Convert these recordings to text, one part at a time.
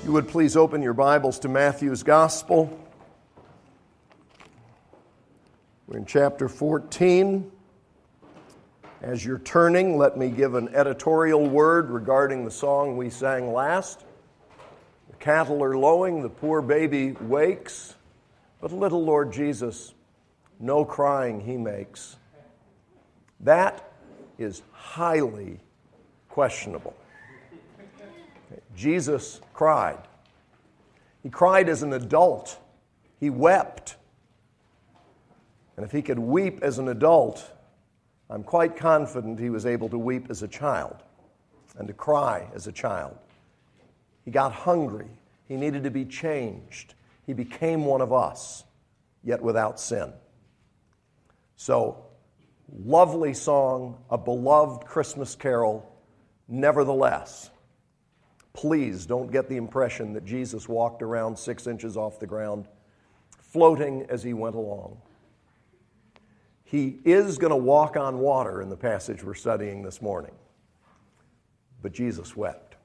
You would please open your Bibles to Matthew's Gospel. We're in chapter 14. As you're turning, let me give an editorial word regarding the song we sang last. The cattle are lowing, the poor baby wakes, but little Lord Jesus, no crying he makes. That is highly questionable. Jesus cried. He cried as an adult. He wept. And if he could weep as an adult, I'm quite confident he was able to weep as a child and to cry as a child. He got hungry. He needed to be changed. He became one of us, yet without sin. So, lovely song, a beloved Christmas carol. Nevertheless, please don't get the impression that Jesus walked around 6 inches off the ground, floating as he went along. He is going to walk on water in the passage we're studying this morning. But Jesus wept.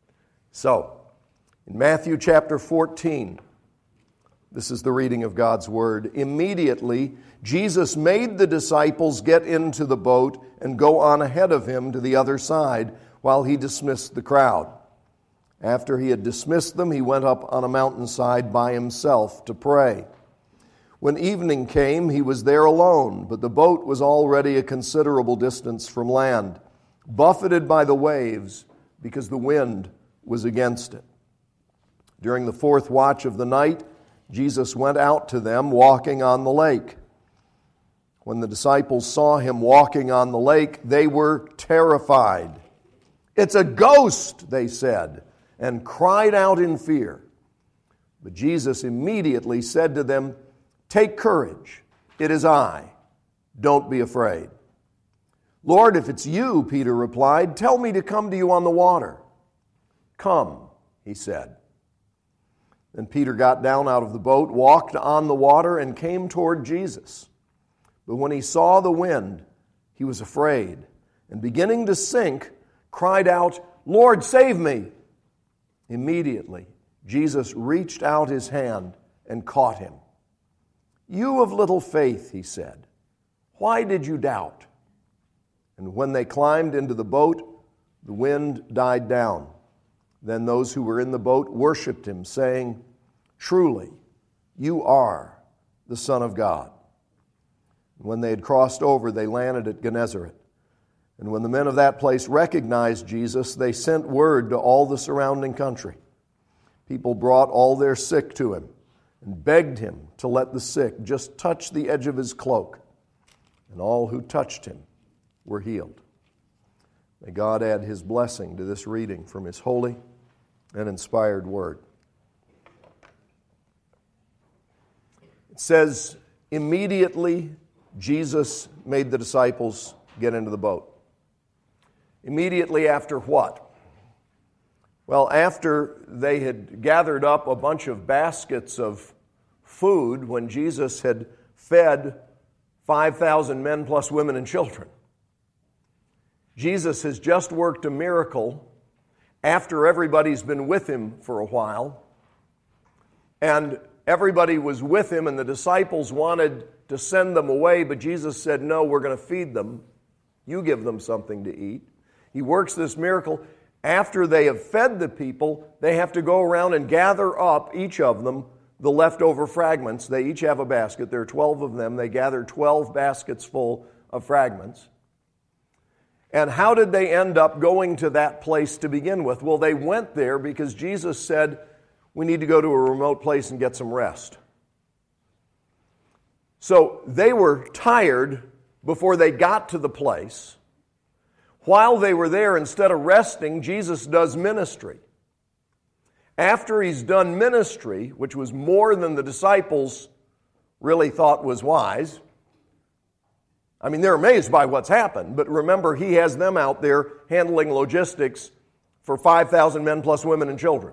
So, in Matthew chapter 14, this is the reading of God's word. Immediately, Jesus made the disciples get into the boat and go on ahead of him to the other side while he dismissed the crowd. After he had dismissed them, he went up on a mountainside by himself to pray. When evening came, he was there alone, but the boat was already a considerable distance from land, buffeted by the waves because the wind was against it. During the fourth watch of the night, Jesus went out to them walking on the lake. When the disciples saw him walking on the lake, they were terrified. "It's a ghost," they said, and cried out in fear. But Jesus immediately said to them, "Take courage, it is I. Don't be afraid." "Lord, if it's you," Peter replied, "tell me to come to you on the water." "Come," he said. Then Peter got down out of the boat, walked on the water, and came toward Jesus. But when he saw the wind, he was afraid, and beginning to sink, cried out, "Lord, save me!" Immediately, Jesus reached out his hand and caught him. "You of little faith," he said, "why did you doubt?" And when they climbed into the boat, the wind died down. Then those who were in the boat worshipped him, saying, "Truly, you are the Son of God." And when they had crossed over, they landed at Gennesaret. And when the men of that place recognized Jesus, they sent word to all the surrounding country. People brought all their sick to him and begged him to let the sick just touch the edge of his cloak. And all who touched him were healed. May God add his blessing to this reading from his holy and inspired word. It says, immediately Jesus made the disciples get into the boat. Immediately after what? Well, after they had gathered up a bunch of baskets of food when Jesus had fed 5,000 men plus women and children. Jesus has just worked a miracle after everybody's been with him for a while. And everybody was with him, and the disciples wanted to send them away, but Jesus said, "No, we're going to feed them. You give them something to eat." He works this miracle. After they have fed the people, they have to go around and gather up, each of them, the leftover fragments. They each have a basket. There are 12 of them. They gather 12 baskets full of fragments. And how did they end up going to that place to begin with? Well, they went there because Jesus said, "We need to go to a remote place and get some rest." So they were tired before they got to the place. While they were there, instead of resting, Jesus does ministry. After he's done ministry, which was more than the disciples really thought was wise, I mean, they're amazed by what's happened, but remember, he has them out there handling logistics for 5,000 men plus women and children.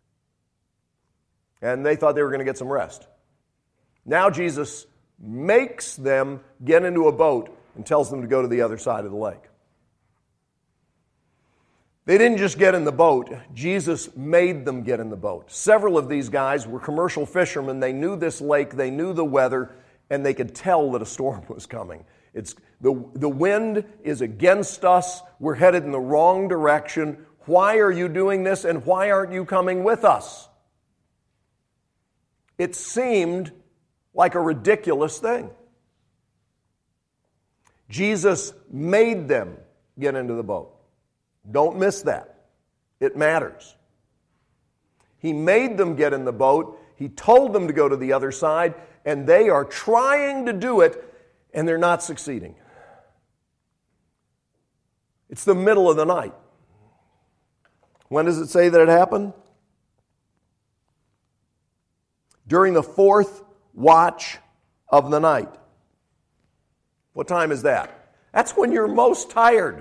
And they thought they were going to get some rest. Now Jesus makes them get into a boat and tells them to go to the other side of the lake. They didn't just get in the boat. Jesus made them get in the boat. Several of these guys were commercial fishermen. They knew this lake, they knew the weather, and they could tell that a storm was coming. The wind is against us. We're headed in the wrong direction. Why are you doing this, and why aren't you coming with us? It seemed like a ridiculous thing. Jesus made them get into the boat. Don't miss that. It matters. He made them get in the boat. He told them to go to the other side, and they are trying to do it, and they're not succeeding. It's the middle of the night. When does it say that it happened? During the 4th watch of the night. What time is that? That's when you're most tired.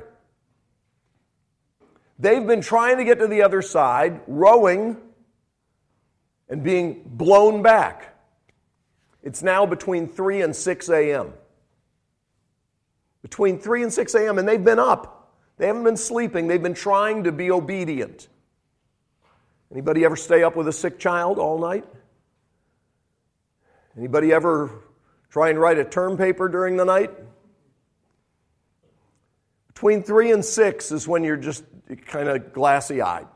They've been trying to get to the other side, rowing, and being blown back. It's now between 3 and 6 a.m. Between 3 and 6 a.m., and they've been up. They haven't been sleeping. They've been trying to be obedient. Anybody ever stay up with a sick child all night? Anybody ever try and write a term paper during the night? Between 3 and 6 is when you're just kind of glassy-eyed.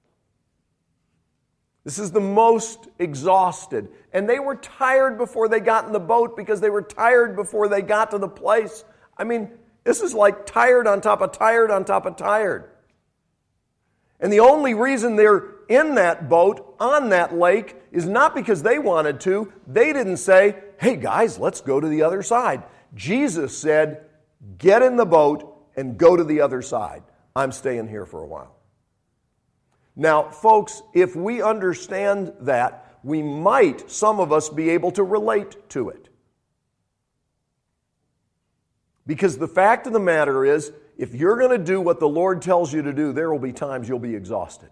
This is the most exhausted. And they were tired before they got in the boat because they were tired before they got to the place. I mean, this is like tired on top of tired on top of tired. And the only reason they're in that boat, on that lake, is not because they wanted to. They didn't say, hey guys, let's go to the other side. Jesus said, get in the boat and go to the other side. I'm staying here for a while. Now, folks, if we understand that, we might, some of us, be able to relate to it. Because the fact of the matter is, if you're going to do what the Lord tells you to do, there will be times you'll be exhausted.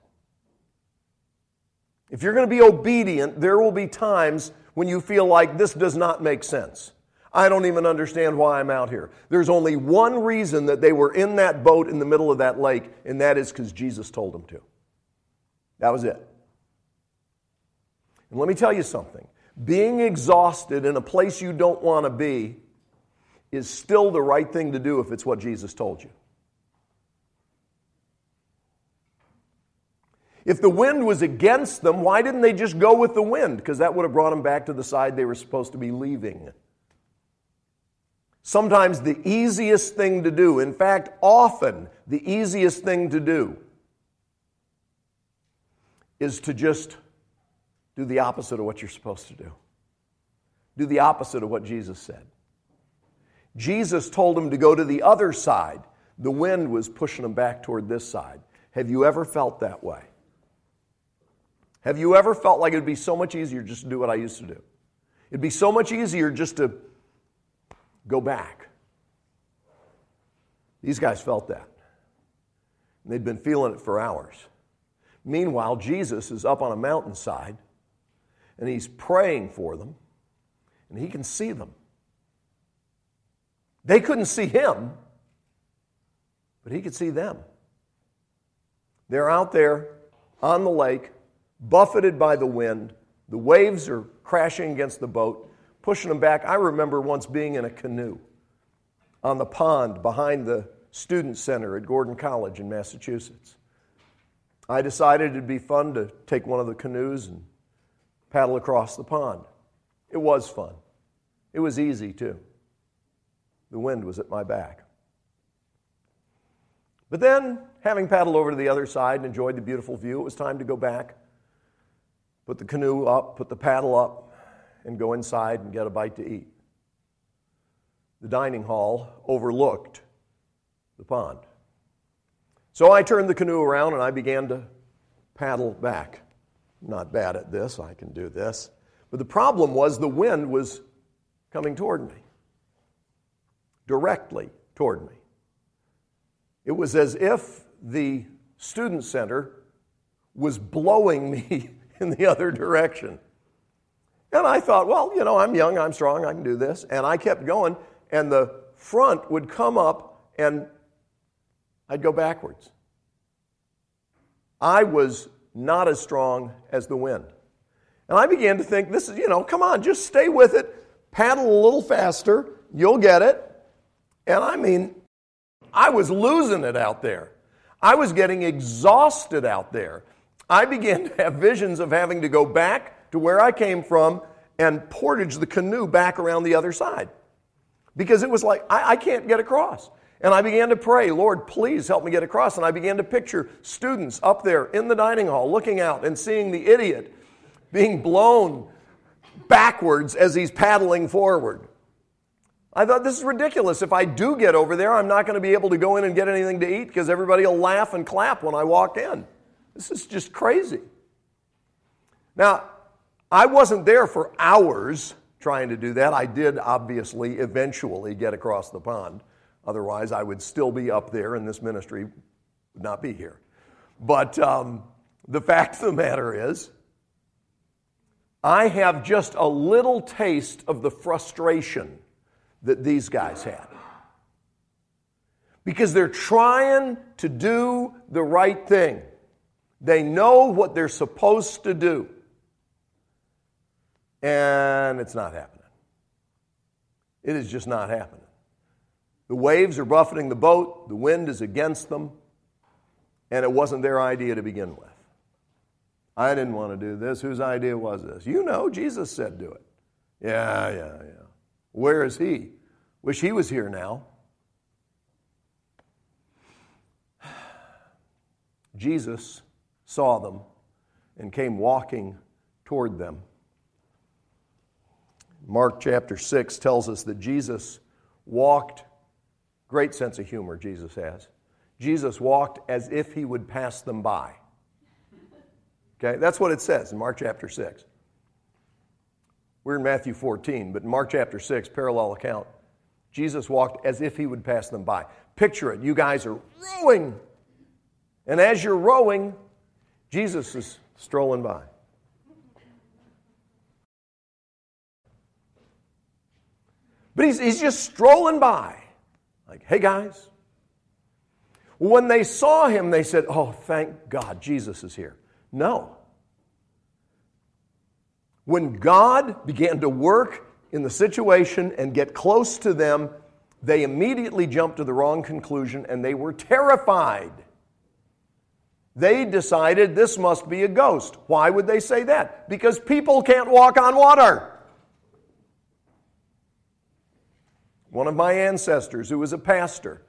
If you're going to be obedient, there will be times when you feel like this does not make sense. I don't even understand why I'm out here. There's only one reason that they were in that boat in the middle of that lake, and that is because Jesus told them to. That was it. And let me tell you something. Being exhausted in a place you don't want to be is still the right thing to do if it's what Jesus told you. If the wind was against them, why didn't they just go with the wind? Because that would have brought them back to the side they were supposed to be leaving. Sometimes the easiest thing to do, in fact, often the easiest thing to do, is to just do the opposite of what you're supposed to do. Do the opposite of what Jesus said. Jesus told them to go to the other side. The wind was pushing them back toward this side. Have you ever felt that way? Have you ever felt like it would be so much easier just to do what I used to do? It'd be so much easier just to go back. These guys felt that. And they'd been feeling it for hours. Meanwhile, Jesus is up on a mountainside, and he's praying for them, and he can see them. They couldn't see him, but he could see them. They're out there on the lake, buffeted by the wind. The waves are crashing against the boat, pushing them back. I remember once being in a canoe on the pond behind the student center at Gordon College in Massachusetts. I decided it'd be fun to take one of the canoes and paddle across the pond. It was fun. It was easy, too. The wind was at my back. But then, having paddled over to the other side and enjoyed the beautiful view, it was time to go back, put the canoe up, put the paddle up, and go inside and get a bite to eat. The dining hall overlooked the pond. So I turned the canoe around and I began to paddle back. I'm not bad at this, I can do this. But the problem was the wind was coming toward me. Directly toward me. It was as if the student center was blowing me in the other direction. And I thought, well, I'm young, I'm strong, I can do this. And I kept going, and the front would come up, and I'd go backwards. I was not as strong as the wind. And I began to think, this is, come on, just stay with it. Paddle a little faster. You'll get it. And I was losing it out there. I was getting exhausted out there. I began to have visions of having to go back to where I came from and portage the canoe back around the other side. Because it was like, I can't get across. And I began to pray, Lord, please help me get across. And I began to picture students up there in the dining hall looking out and seeing the idiot being blown backwards as he's paddling forward. I thought, this is ridiculous. If I do get over there, I'm not going to be able to go in and get anything to eat because everybody will laugh and clap when I walk in. This is just crazy. Now, I wasn't there for hours trying to do that. I did, obviously, eventually get across the pond. Otherwise, I would still be up there and this ministry would not be here. But the fact of the matter is, I have just a little taste of the frustration that these guys had. Because they're trying to do the right thing. They know what they're supposed to do. And it's not happening. It is just not happening. The waves are buffeting the boat, the wind is against them, and it wasn't their idea to begin with. I didn't want to do this. Whose idea was this? Jesus said do it. Yeah. Where is he? Wish he was here now. Jesus saw them and came walking toward them. Mark chapter 6 tells us that Jesus walked, great sense of humor Jesus has. Jesus walked as if he would pass them by. Okay, that's what it says in Mark chapter 6. We're in Matthew 14, but in Mark chapter 6, parallel account, Jesus walked as if he would pass them by. Picture it, you guys are rowing. And as you're rowing, Jesus is strolling by. But he's just strolling by. Like, hey guys. When they saw him, they said, oh, thank God, Jesus is here. No. When God began to work in the situation and get close to them, they immediately jumped to the wrong conclusion and they were terrified. They decided this must be a ghost. Why would they say that? Because people can't walk on water. One of my ancestors, who was a pastor,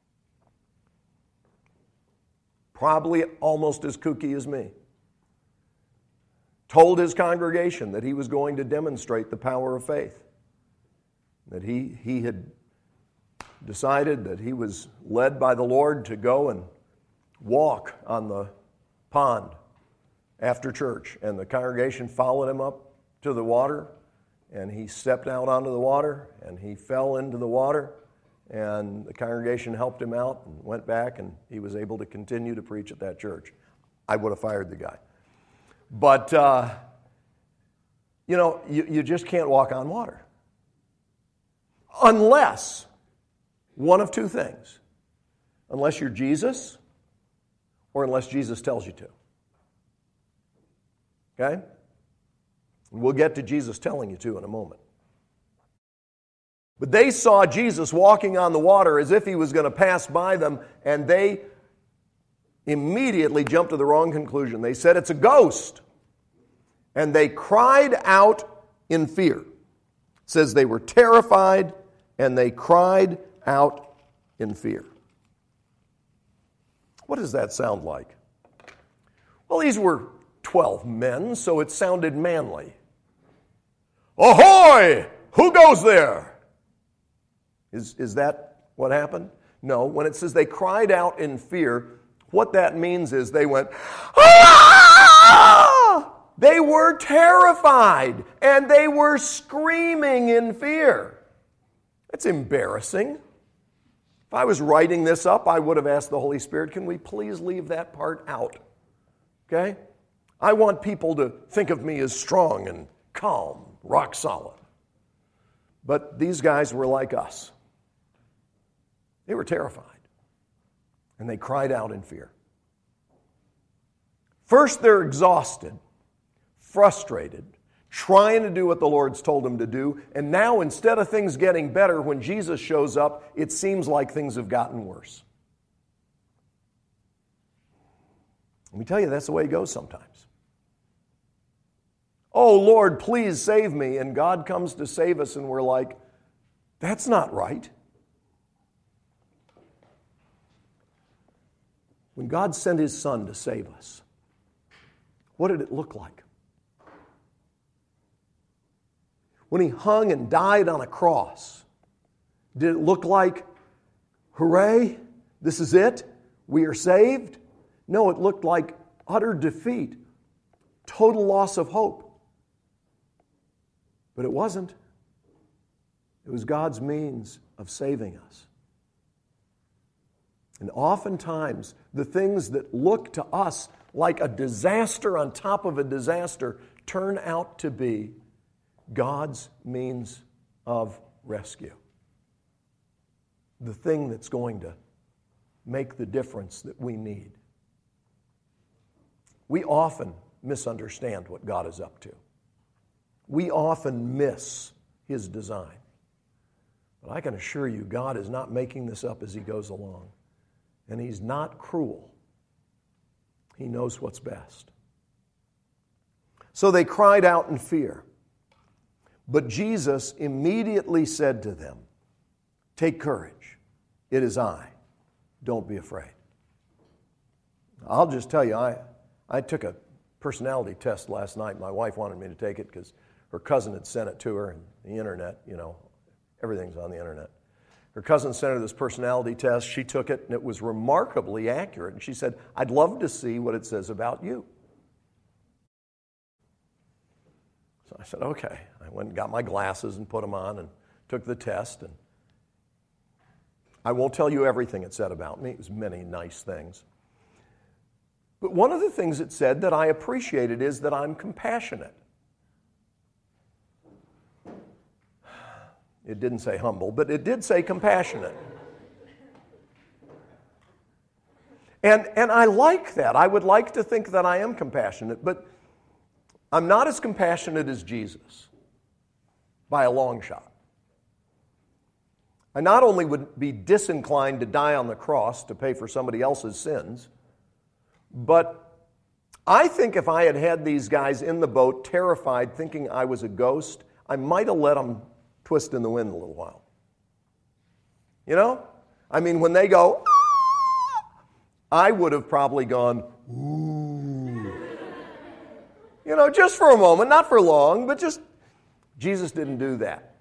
probably almost as kooky as me, told his congregation that he was going to demonstrate the power of faith. That he had decided that he was led by the Lord to go and walk on the pond after church. And the congregation followed him up to the water, and he stepped out onto the water, and he fell into the water, and the congregation helped him out and went back, and he was able to continue to preach at that church. I would have fired the guy. But, you just can't walk on water. Unless, one of two things. Unless you're Jesus, or unless Jesus tells you to. Okay? We'll get to Jesus telling you to in a moment. But they saw Jesus walking on the water as if he was going to pass by them, and they immediately jumped to the wrong conclusion. They said, it's a ghost. And they cried out in fear. It says they were terrified, and they cried out in fear. What does that sound like? Well, these were 12 men, so it sounded manly. Ahoy! Who goes there? Is that what happened? No. When it says they cried out in fear, what that means is they went, ah! They were terrified, and they were screaming in fear. That's embarrassing. If I was writing this up, I would have asked the Holy Spirit, can we please leave that part out? Okay? I want people to think of me as strong and calm, rock solid. But these guys were like us. They were terrified. And they cried out in fear. First, they're exhausted, frustrated, trying to do what the Lord's told them to do. And now, instead of things getting better, when Jesus shows up, it seems like things have gotten worse. Let me tell you, that's the way it goes sometimes. Oh, Lord, please save me. And God comes to save us, and we're like, that's not right. When God sent His Son to save us, what did it look like? When He hung and died on a cross, did it look like, hooray, this is it, we are saved? No, it looked like utter defeat, total loss of hope. But it wasn't. It was God's means of saving us. And oftentimes, the things that look to us like a disaster on top of a disaster turn out to be God's means of rescue. The thing that's going to make the difference that we need. We often misunderstand what God is up to. We often miss His design. But I can assure you, God is not making this up as He goes along. And He's not cruel. He knows what's best. So they cried out in fear. But Jesus immediately said to them, "Take courage. It is I. Don't be afraid." I'll just tell you, I took a personality test last night. My wife wanted me to take it because her cousin had sent it to her, and the internet, everything's on the internet. Her cousin sent her this personality test. She took it, and it was remarkably accurate. And she said, "I'd love to see what it says about you." So I said, okay. I went and got my glasses and put them on and took the test. And I won't tell you everything it said about me. It was many nice things. But one of the things it said that I appreciated is that I'm compassionate. It didn't say humble, but it did say compassionate. And I like that. I would like to think that I am compassionate, but I'm not as compassionate as Jesus by a long shot. I not only would be disinclined to die on the cross to pay for somebody else's sins, but I think if I had had these guys in the boat terrified, thinking I was a ghost, I might have let them twist in the wind a little while. When they go, I would have probably gone, ooh. Just for a moment, not for long, but just, Jesus didn't do that.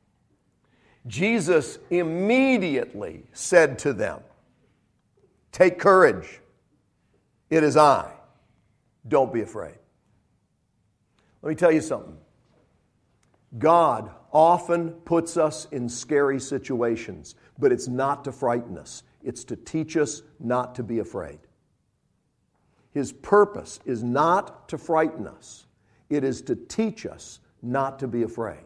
Jesus immediately said to them, "Take courage. It is I. Don't be afraid." Let me tell you something. God often puts us in scary situations, but it's not to frighten us. It's to teach us not to be afraid. His purpose is not to frighten us. It is to teach us not to be afraid.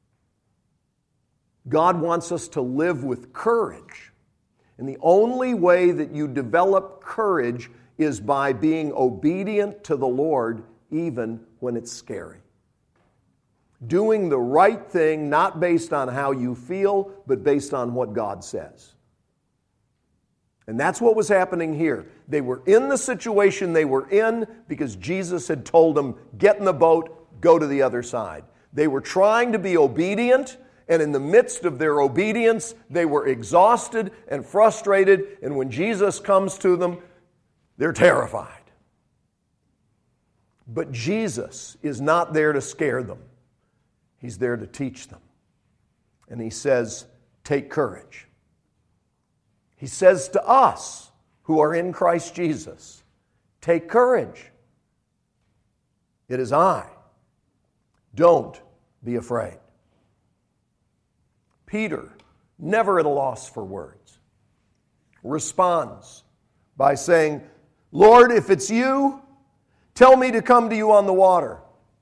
God wants us to live with courage. And the only way that you develop courage is by being obedient to the Lord even when it's scary. Doing the right thing, not based on how you feel, but based on what God says. And that's what was happening here. They were in the situation they were in because Jesus had told them, get in the boat, go to the other side. They were trying to be obedient, and in the midst of their obedience, they were exhausted and frustrated, and when Jesus comes to them, they're terrified. But Jesus is not there to scare them. He's there to teach them. And He says, take courage. He says to us who are in Christ Jesus, take courage. It is I. Don't be afraid. Peter, never at a loss for words, responds by saying, Lord, if it's you, tell me to come to you on the water.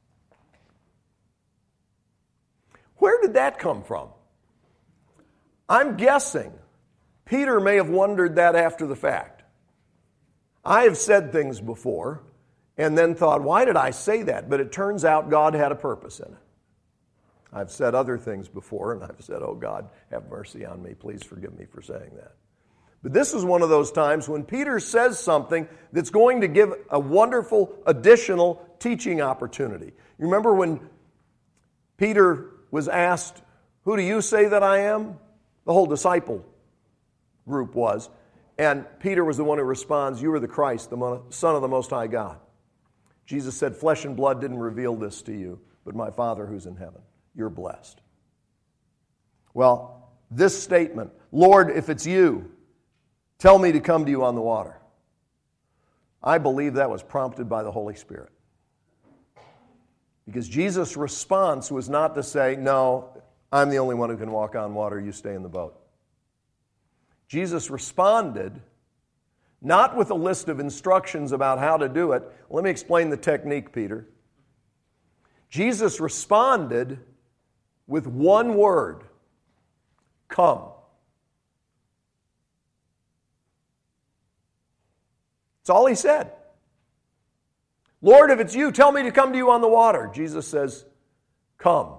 Where did that come from? I'm guessing Peter may have wondered that after the fact. I have said things before, and then thought, why did I say that? But it turns out God had a purpose in it. I've said other things before, and I've said, oh God, have mercy on me. Please forgive me for saying that. But this is one of those times when Peter says something that's going to give a wonderful additional teaching opportunity. You remember when Peter was asked, who do you say that I am? The whole disciple group was. And Peter was the one who responds, you are the Christ, the Son of the Most High God. Jesus said, flesh and blood didn't reveal this to you, but my Father who's in heaven. You're blessed. Well, this statement, Lord, if it's you, tell me to come to you on the water. I believe that was prompted by the Holy Spirit. Because Jesus' response was not to say, no, I'm the only one who can walk on water, you stay in the boat. Jesus responded not with a list of instructions about how to do it. Let me explain the technique, Peter. Jesus responded with one word, come. That's all he said. Lord, if it's you, tell me to come to you on the water. Jesus says, come.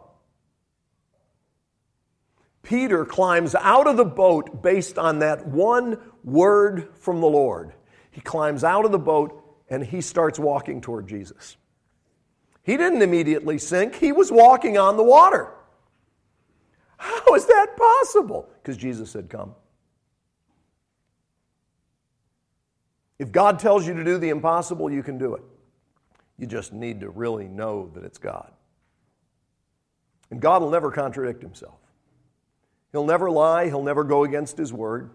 Peter climbs out of the boat based on that one word from the Lord. He climbs out of the boat and he starts walking toward Jesus. He didn't immediately sink. He was walking on the water. How is that possible? Because Jesus said, come. If God tells you to do the impossible, you can do it. You just need to really know that it's God. And God will never contradict himself. He'll never lie. He'll never go against his word.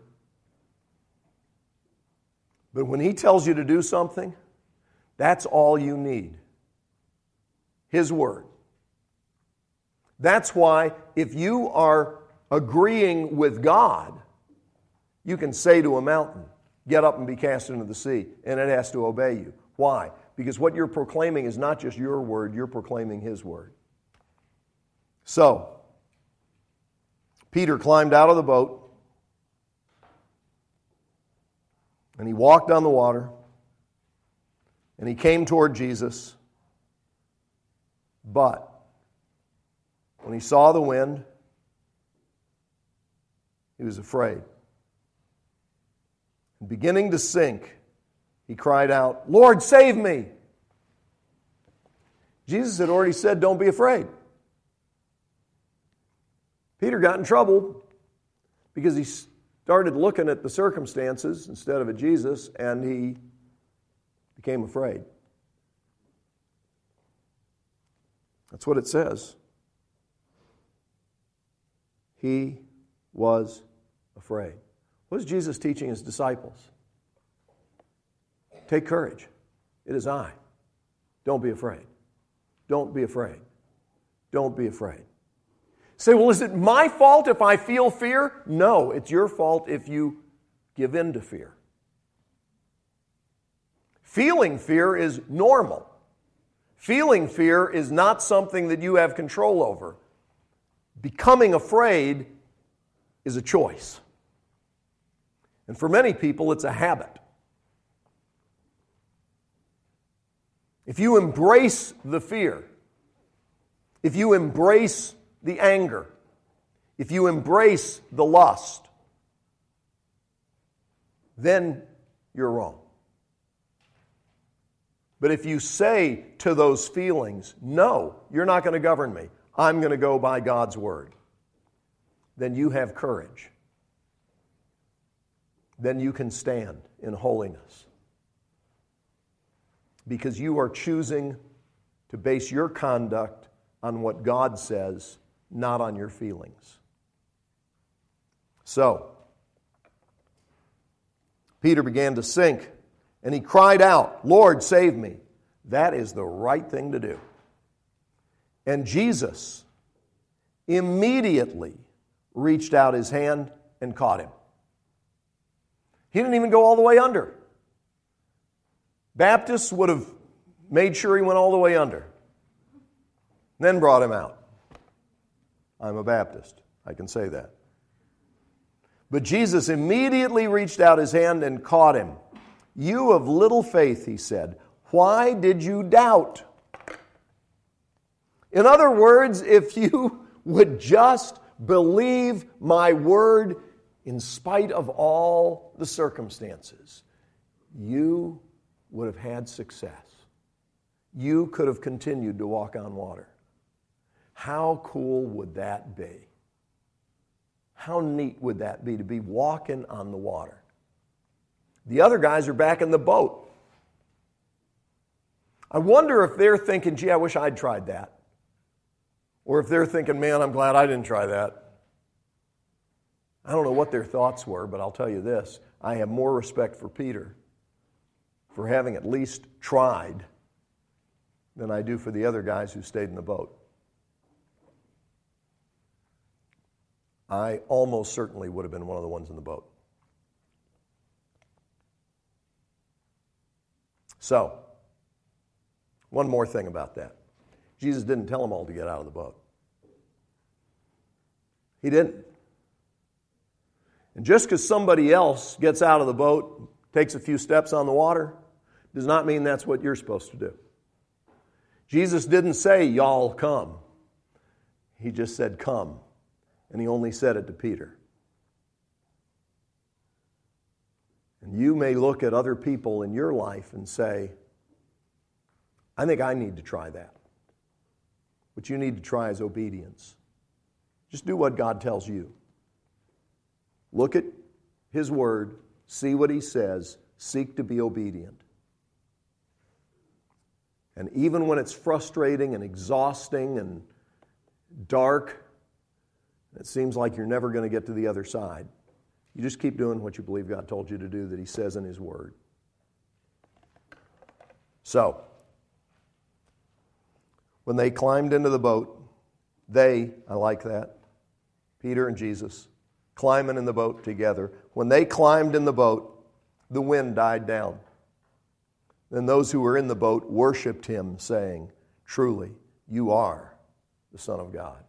But when he tells you to do something, that's all you need. His word. That's why if you are agreeing with God, you can say to a mountain, get up and be cast into the sea, and it has to obey you. Why? Because what you're proclaiming is not just your word, you're proclaiming his word. So, Peter climbed out of the boat, and he walked on the water, and he came toward Jesus, but when he saw the wind, he was afraid. And beginning to sink, he cried out, Lord, save me! Jesus had already said, don't be afraid. Peter got in trouble because he started looking at the circumstances instead of at Jesus, and he became afraid. That's what it says. He was afraid. What is Jesus teaching his disciples? Take courage. It is I. Don't be afraid. Don't be afraid. Don't be afraid. Say, well, is it my fault if I feel fear? No, it's your fault if you give in to fear. Feeling fear is normal. Feeling fear is not something that you have control over. Becoming afraid is a choice. And for many people, it's a habit. If you embrace the fear, if you embrace the anger, if you embrace the lust, then you're wrong. But if you say to those feelings, no, you're not going to govern me, I'm going to go by God's word, then you have courage. Then you can stand in holiness. Because you are choosing to base your conduct on what God says, not on your feelings. So, Peter began to sink, and he cried out, Lord, save me. That is the right thing to do. And Jesus immediately reached out his hand and caught him. He didn't even go all the way under. Baptists would have made sure he went all the way under, then brought him out. I'm a Baptist. I can say that. But Jesus immediately reached out his hand and caught him. You of little faith, he said, Why did you doubt? In other words, if you would just believe my word in spite of all the circumstances, you would have had success. You could have continued to walk on water. How cool would that be? How neat would that be to be walking on the water? The other guys are back in the boat. I wonder if they're thinking, gee, I wish I'd tried that. Or if they're thinking, man, I'm glad I didn't try that. I don't know what their thoughts were, but I'll tell you this. I have more respect for Peter for having at least tried than I do for the other guys who stayed in the boat. I almost certainly would have been one of the ones in the boat. So, one more thing about that. Jesus didn't tell them all to get out of the boat. He didn't. And just because somebody else gets out of the boat, takes a few steps on the water, does not mean that's what you're supposed to do. Jesus didn't say, y'all come. He just said, come. And he only said it to Peter. And you may look at other people in your life and say, I think I need to try that. What you need to try is obedience. Just do what God tells you. Look at His Word, see what He says, seek to be obedient. And even when it's frustrating and exhausting and dark, it seems like you're never going to get to the other side, you just keep doing what you believe God told you to do, that He says in His Word. So, when they climbed into the boat, I like that, Peter and Jesus, climbing in the boat together. When they climbed in the boat, the wind died down. Then those who were in the boat worshiped Him, saying, truly, you are the Son of God.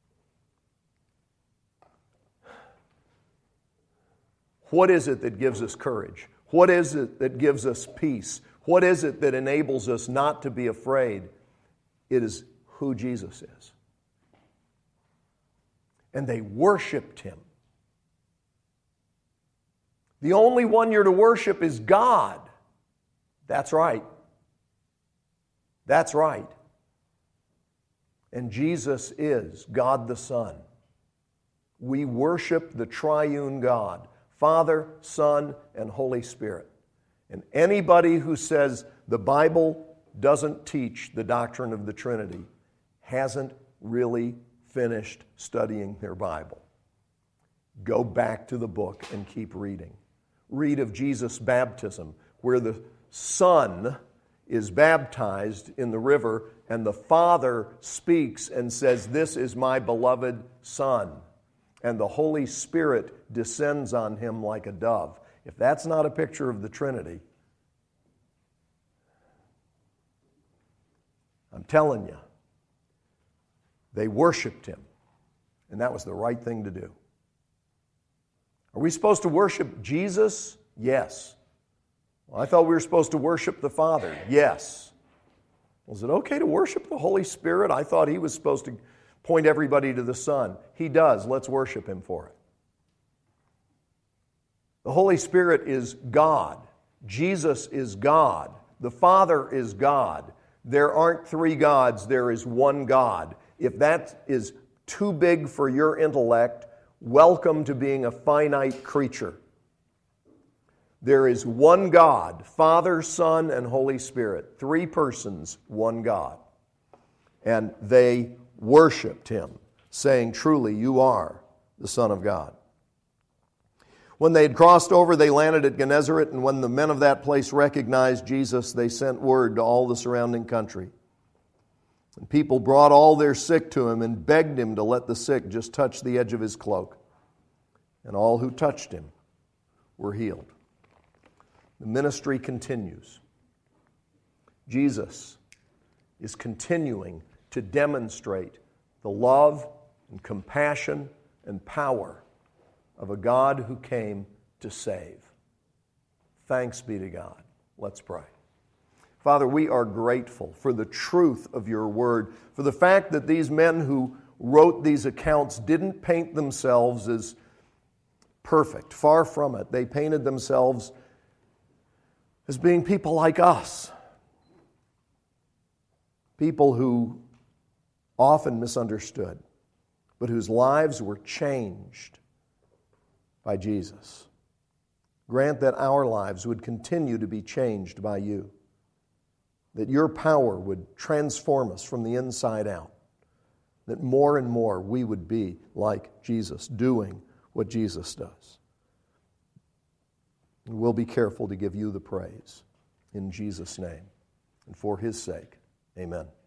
What is it that gives us courage? What is it that gives us peace? What is it that enables us not to be afraid? It is who Jesus is. And they worshiped Him. The only one you're to worship is God. That's right. That's right. And Jesus is God the Son. We worship the triune God, Father, Son, and Holy Spirit. And anybody who says the Bible doesn't teach the doctrine of the Trinity hasn't really finished studying their Bible. Go back to the book and keep reading. Read of Jesus' baptism, where the Son is baptized in the river and the Father speaks and says, this is my beloved Son. And the Holy Spirit descends on Him like a dove. If that's not a picture of the Trinity, I'm telling you, they worshiped Him. And that was the right thing to do. Are we supposed to worship Jesus? Yes. Well, I thought we were supposed to worship the Father. Yes. Was it okay to worship the Holy Spirit? I thought He was supposed to point everybody to the Son. He does. Let's worship Him for it. The Holy Spirit is God. Jesus is God. The Father is God. There aren't three gods. There is one God. If that is too big for your intellect, welcome to being a finite creature. There is one God, Father, Son, and Holy Spirit. Three persons, one God. And they worshiped Him, saying, truly, you are the Son of God. When they had crossed over, they landed at Gennesaret, and when the men of that place recognized Jesus, they sent word to all the surrounding country. And people brought all their sick to Him and begged Him to let the sick just touch the edge of His cloak. And all who touched Him were healed. The ministry continues. Jesus is continuing to demonstrate the love and compassion and power of a God who came to save. Thanks be to God. Let's pray. Father, we are grateful for the truth of your word, for the fact that these men who wrote these accounts didn't paint themselves as perfect. Far from it. They painted themselves as being people like us. People who often misunderstood, but whose lives were changed by Jesus. Grant that our lives would continue to be changed by you, that your power would transform us from the inside out, that more and more we would be like Jesus, doing what Jesus does. And we'll be careful to give you the praise in Jesus' name and for his sake. Amen.